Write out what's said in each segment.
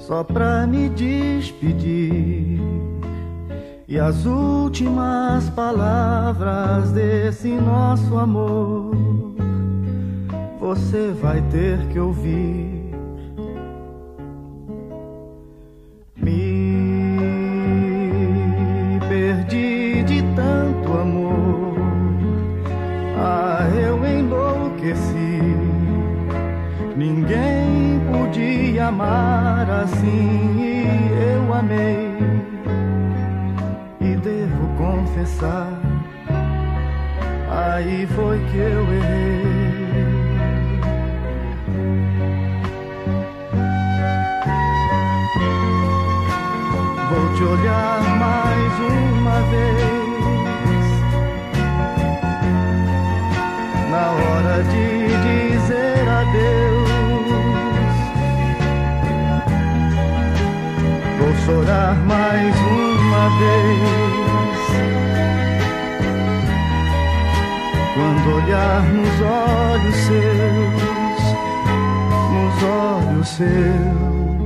só pra me despedir. E as últimas palavras desse nosso amor você vai ter que ouvir. Me perdi de tanto amor, eu enlouqueci. Ninguém podia amar assim e eu amei. E devo confessar, aí foi que eu errei. Vou te olhar mais uma vez, na hora de dizer adeus. Vou chorar mais uma vez, quando olhar nos olhos seus, nos olhos seus.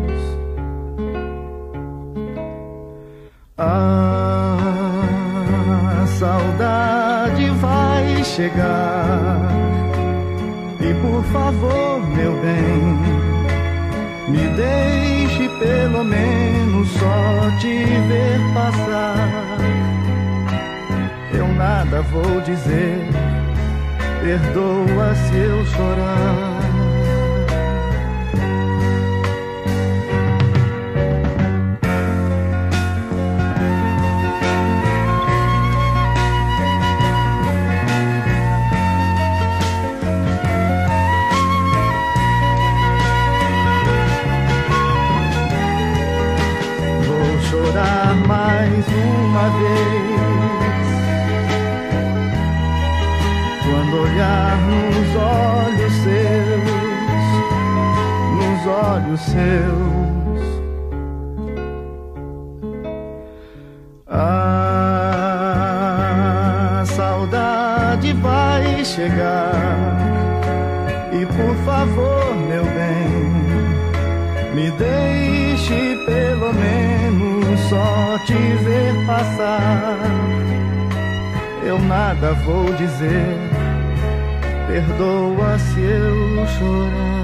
A saudade vai chegar e por favor, meu bem, me deixe pelo menos só te ver passar. Eu nada vou dizer, perdoa se eu chorar. Chorar mais uma vez, quando olhar nos olhos seus, nos olhos seus. A saudade vai chegar e por favor, meu bem, me deixe pelo menos só te ver passar. Eu nada vou dizer, perdoa se eu chorar.